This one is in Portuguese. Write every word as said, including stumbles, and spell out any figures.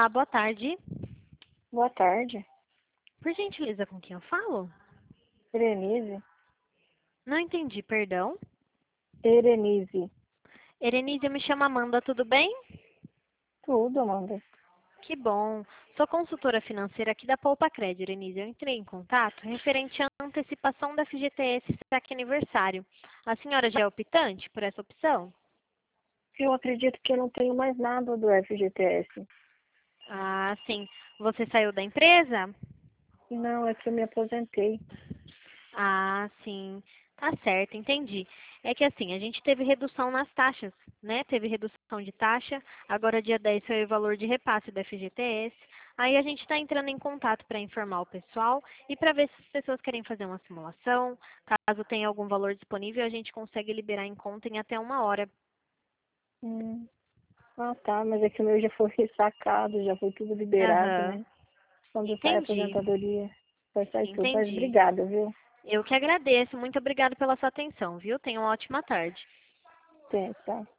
Olá, boa tarde. Boa tarde. Por gentileza, com quem eu falo? Erenise. Não entendi, perdão. Erenise. Erenise, eu me chamo Amanda, tudo bem? Tudo, Amanda. Que bom. Sou consultora financeira aqui da Poupa Cred, Erenise. Eu entrei em contato referente à antecipação da F G T S saque aniversário. A senhora já é optante por essa opção? Eu acredito que eu não tenho mais nada do F G T S. Ah, sim. Você saiu da empresa? Não, é que eu me aposentei. Ah, sim. Tá certo, entendi. É que assim, a gente teve redução nas taxas, né? Teve redução de taxa. Agora, dia dez foi o valor de repasse da F G T S. Aí a gente está entrando em contato para informar o pessoal e para ver se as pessoas querem fazer uma simulação. Caso tenha algum valor disponível, a gente consegue liberar em conta em até uma hora. Hum. Ah, tá, mas é que o meu já foi sacado, já foi tudo liberado, Aham. né? Quando sai a Entendi, aposentadoria, vai sair tudo. Mas entendi. obrigada, viu? Eu que agradeço. Muito obrigada pela sua atenção, viu? Tenha uma ótima tarde. Tem, tá.